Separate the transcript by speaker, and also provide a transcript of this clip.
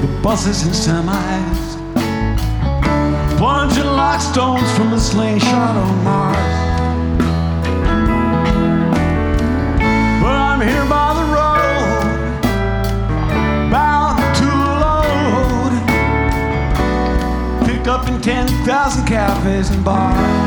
Speaker 1: the buses and semis, plunging like stones from a slingshot on Mars. But I'm here by the road, bound to load, picked up in 10,000 cafes and bars.